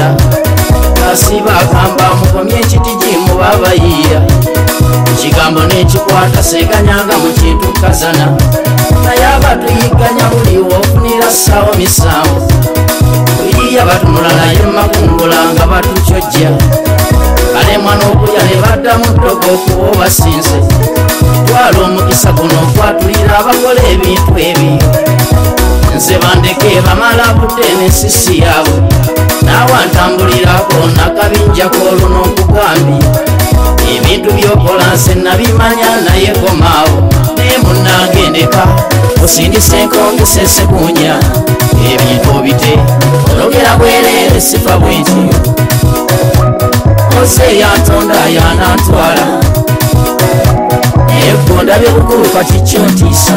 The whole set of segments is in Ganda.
Uganda asiba agamba mukomye ekitigi mubabayiira ekigambo n'ekikwata seganyanga mu kintu kazana naye abatuyigganya buli wofunira ssaawa misanvu tuyiya batunula naye makungula nga batukyojja balemwa n'okulya ne badda mu ddogo okuba obasinze twala omukisa guno okwatulira abakola ebintu ebyo nze bandeke bamala budde n'ensisi yaabwe naawe ntambulirako nakabinja k'oluno okugambye ebintu byokola nze nabimanya naye komaawo naye munnange ndeka osindisa enkongesa ensekunya ebintu bite ologera bwereere sifa bwenti ose yantonda yanantwala naye gonda byobukulu kati kyontiisa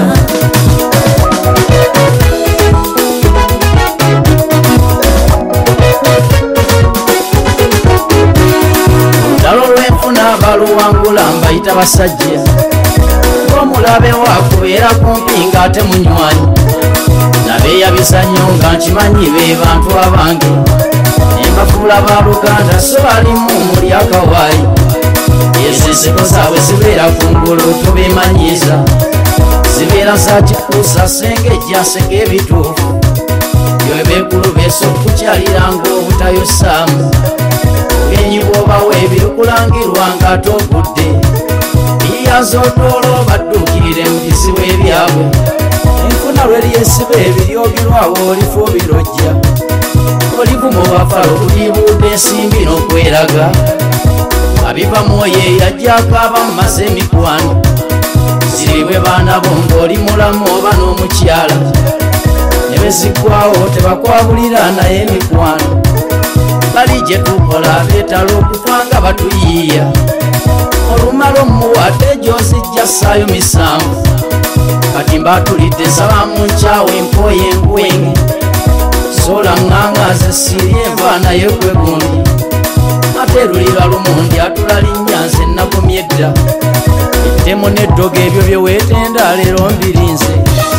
olutalo lw'enfuna baluwangula mbayita basajja omulabe wakubeera kumpi ng'ate munywanyi nabeeyabisa nnyo nga nkimanyi be bantu abange nembafuula baluganda so balimu muli akawaayi ezo enseko zaabwe zibeera kungulu tobeemanyiiza zibeera za kikuusa senga ejja nseka ebituufu byowe beekulu beesa okukyalira ng'obutayosaamu byenyi bw'obawa ebirukulangirwa ng'ate ogudde biyazootoola obadduukirire mu bizibu ebyabwe enfuna lweryesiba ebiryogerwawo olifu obirojja olivu mu bafalo bulibuudde ensimbi n'okweraga abiva mwoyo eyajjako abamumaze emikwano ziribwe baana bo ng'oli mulamu oba n'omukyala ne beziggwawo tebakwabulira naye emikwano bali gye tukola beetala okufa nga batuyiiya olumala omuwadde gy'ozijja ssaayo misanvu kati mbatulidde nsaba mu nkyawe empoye enkwenge sola ŋŋanga ze sirye enva naye kwegundi ate lulira lumundi atula linnya nze nagumye dda ettemu n'eddogo ebyo bye weetenda leero mbirinze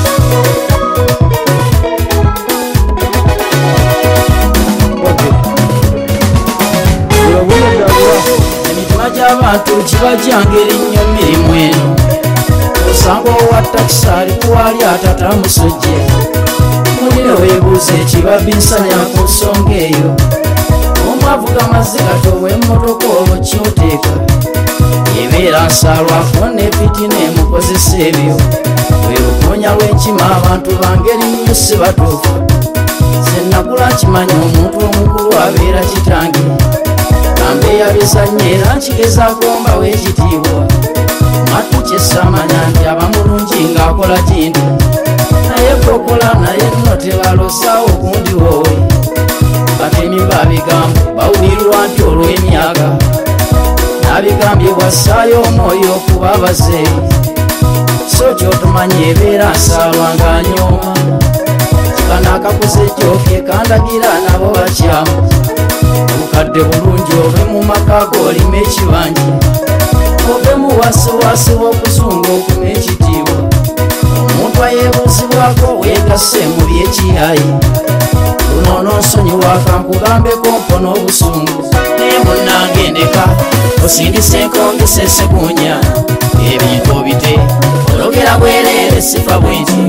emitima gy'abantu gibajjanga erinnyo mirimu eno osanga owa takisi ali kuwali atata musojja mulire weebuuza ekibabinsanya ku nsonga eyo omwavuga maziga tow'emmotoka olwo kyoteeka ebeera nsaalwako nefitina emukozesa ebyo lwe lukonya lw'enkima abantu bangeri nnyo si batuufu sennakula nkimanyi omuntu omukulu abeera kitange kambeeyabizannyo era nkigezaako mbawo ekitiibwa matu kyesamanya nti abamulungi ng'akola kindi naye kokola naye nno tebalosaawo okundi woowe batemi babigambo bawulirwa nti olw'emyaka nabigambye bwassaayo omwoyo okuba abazeeyi so kyotomanya ebeera nsaalwa ng'anyooma kikanaakakuze jjoke kandagira nabo bakyamu obukadde bulungi ove mu maka g'olima ekibanji ove mu wasiwasi w'okusunga okuma ekitiibwa omuntu ayeebuuzibwako weegasse mu by'ekiyaayi luno nsonyiwaka nkugambeko mpona obusungu naye munnange ndeka osindisa enkongesa ensekunya ebintu bite ologera bwereere sifa bwenti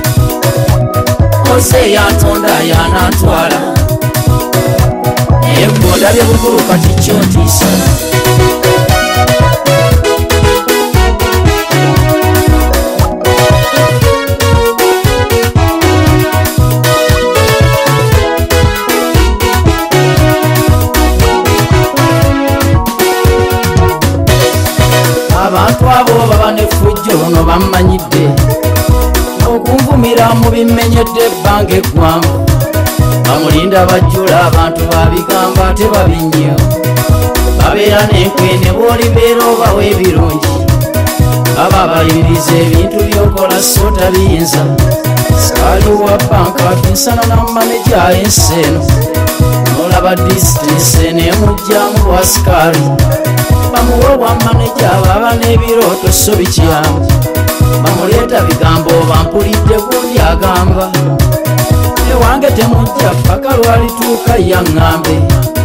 ose yantonda yanantwala naye gondabye bukulu kati kyontiisa abantu abo baba nefujjo luno bammanyidde okunvumira mu bimenyedde ebbanga eggwanvu bamulinda bajjula abantu babigamba ate babinnyo babeera n'enkwene bw'olibeera obawo ebirungi baba bayimiriza ebintu by'okola so tabiyinza saali wa banka binsana n'amaneja ensi eno n'olaba disitisi n'emugjamu bwasikaali bamuwa obwamaneja baba n'ebirooto so bikyamu bamuleeta bigambo bampulidde gundi agamba ewange temujja paka lwalituuka yaŋŋambe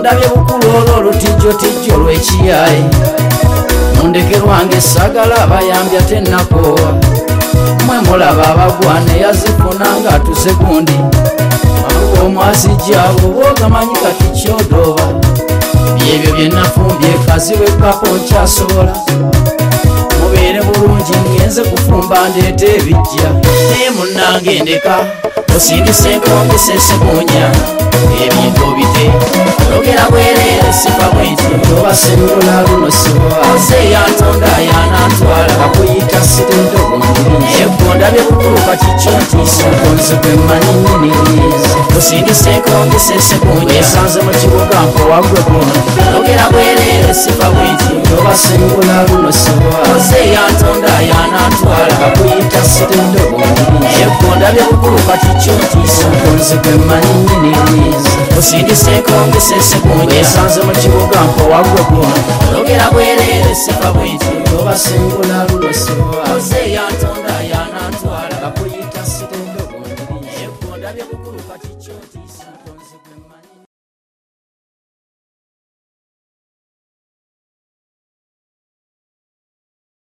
ndabye bukulu olwo olutijjotijjo lw'ekiyayi mundeke lwange sagala abayambya tennakowa mwe mulaba abagwa neyazifuna ng'atuse gundi omwazijjabo bwogamanyi kati kyodoba byebyo byenafumbye kaziwe kapo nkyasobola mubeere bulungi ngenze kufumba ndeeta ebijja naye munnange ndeka osindise enkongesesebunya ebintu bite ologera bwereere sifa bwenti obasengula luno sibaze yantonda yanantwala kakuyita sitendobundiriza egonda byebukulu kati kyontiisa konze kwemmanyi nyiniriza osindise enkongesesebunya esanze mu kibuga mpowagwe gundi ologera bwereere sifa bwenti obasengula luno sibaze yantonda yanantwala kakuyita sitendobundiriza egonda byebukulu kati kyontiisa konze kwemmanyi nyiniriza osindise enkongesesebunya esanze mu kibuga mpowagwe gundi ologera bwereere sifa bwenti obasengula luno sibaze yantonda yanantwala kakuyita sitendobundiriza egonda byebukulu kati kyontiisa